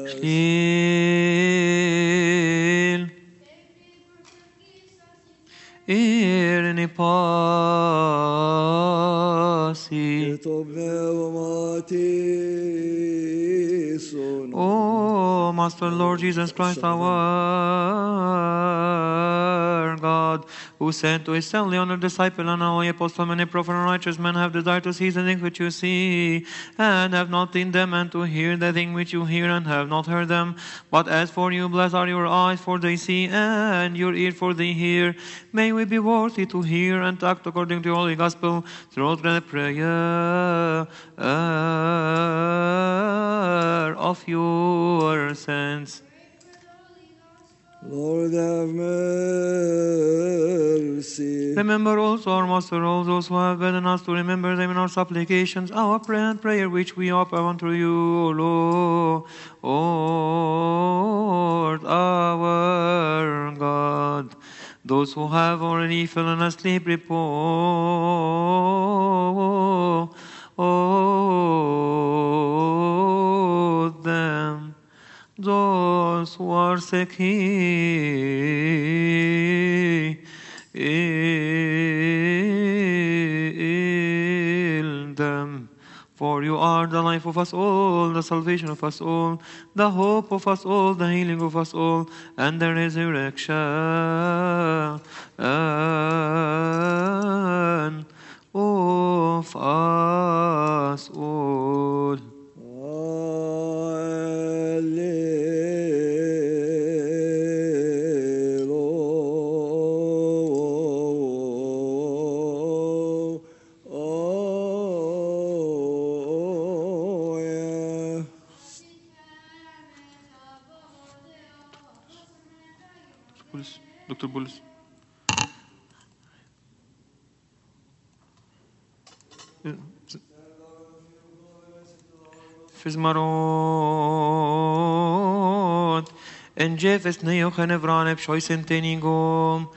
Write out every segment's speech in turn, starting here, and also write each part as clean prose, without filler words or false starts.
Shil Irni pasi O Master Lord Jesus Christ, our God, who sent to his only honored disciple and holy apostle, many prophet and righteous men have desired to see the thing which you see, and have not seen them, and to hear the thing which you hear, and have not heard them. But as for you, blessed are your eyes, for they see, and your ears, for they hear. May we be worthy to hear and to act according to your holy gospel, through the prayer of your saints. Lord have mercy. Remember also our Master, all those who have bidden us to remember them in our supplications, our prayer and prayer which we offer unto you, O Lord, our God. Those who have already fallen asleep, repose them. Those who are sick, heal them. For you are the life of us all, the salvation of us all, the hope of us all, the healing of us all, and the resurrection of us all. Dr. Bullis. Fizmarot en Jefes neo genevranep shoisenteningom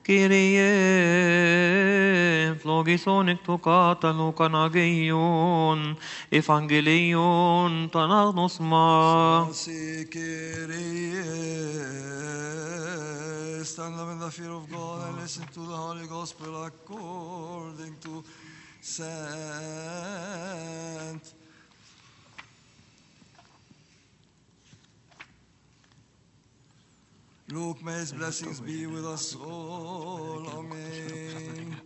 Kyrie flogison ektokata lukanageion evangelion tanagnos ma. Stand up in the fear of God and listen to the Holy Gospel according to Saint Luke. May his blessings be with us all. Amen.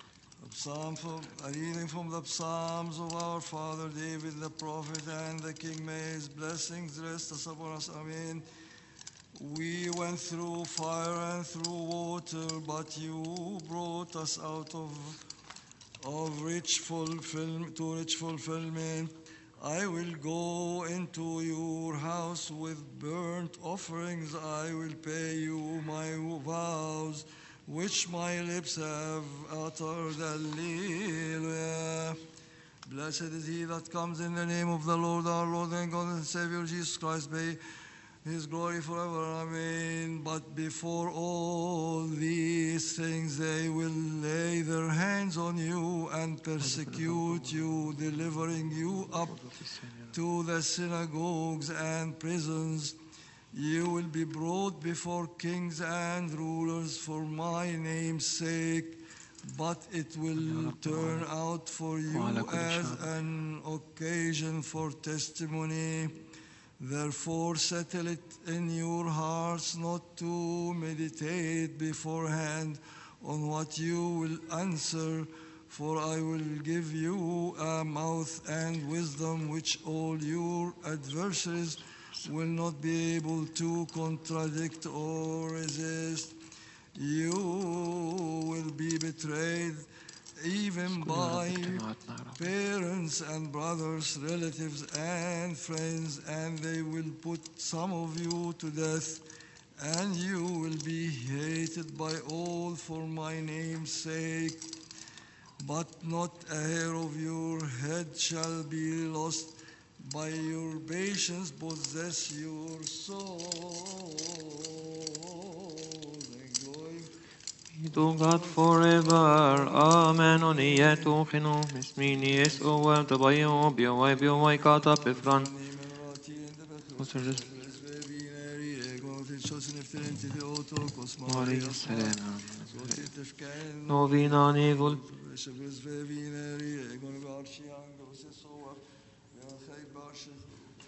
A reading from the Psalms of our father David the prophet and the King. May his blessings rest upon us. Amen. We went through fire and through water, but you brought us out of rich fulfillment. I will go into your house with burnt offerings. I will pay you my vows, which my lips have uttered. Alleluia. Blessed is he that comes in the name of the Lord, our Lord and God and Savior Jesus Christ. May his glory forever. Amen. But before all these things, they will lay their hands on you and persecute you, delivering you up to the synagogues and prisons. You will be brought before kings and rulers for my name's sake, but it will turn out for you as an occasion for testimony. Therefore, settle it in your hearts not to meditate beforehand on what you will answer, for I will give you a mouth and wisdom which all your adversaries will not be able to contradict or resist. You will be betrayed even by parents and brothers, relatives and friends, and they will put some of you to death, and you will be hated by all for my name's sake. But not a hair of your head shall be lost. By your patience possess your soul. To God forever. Amen. Oniyetu chinu mismini es owe tabayo biowai kata pefran. till chosen efter en till Theotokos, Maria Maria Selena. så till Tefken, Novina Nigul. Shabbos Vevineri, Egon Garchiang, Osesova, Yachai Bashech,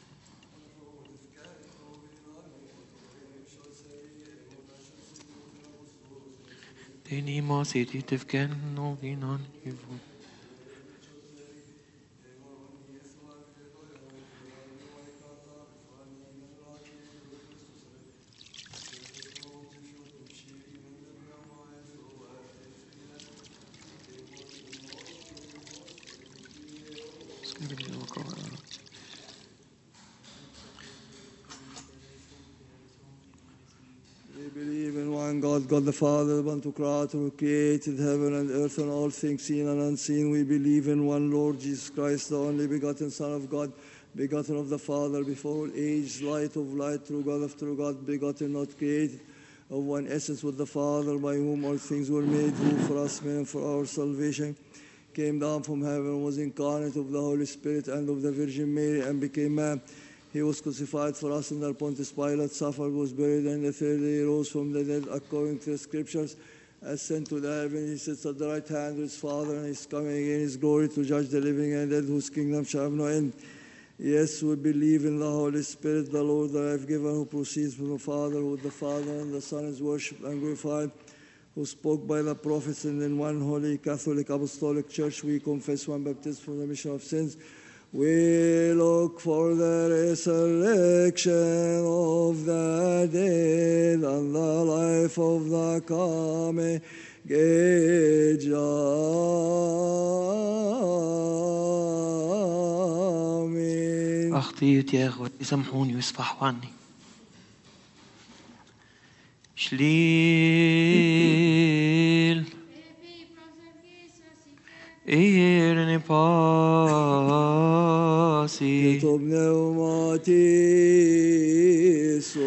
Dini ma siti Tefken. Novina Nigul. We believe in one God, God the Father, the Pantocrator, who created heaven and earth and all things seen and unseen. We believe in one Lord Jesus Christ, the only begotten Son of God, begotten of the Father before all age, light of light, true God of true God, begotten, not created, of one essence with the Father, by whom all things were made, who for us men and for our salvation came down from heaven, was incarnate of the Holy Spirit and of the Virgin Mary, and became man. He was crucified for us under Pontius Pilate, suffered, was buried, and the third day rose from the dead, according to the Scriptures, ascended to the heaven. He sits at the right hand of his Father, and is coming again in his glory to judge the living and dead, whose kingdom shall have no end. Yes, we believe in the Holy Spirit, the Lord, the life-giver, who proceeds from the Father, who the Father and the Son is worshipped and glorified, who spoke by the prophets, and in one holy Catholic Apostolic Church we confess one baptism for the remission of sins. We look for the resurrection of the dead and the life of the coming age. Amen. أخطيت يا أخوتي سامحوني واصفحوا عني. شليل إيرني باسي Pneumati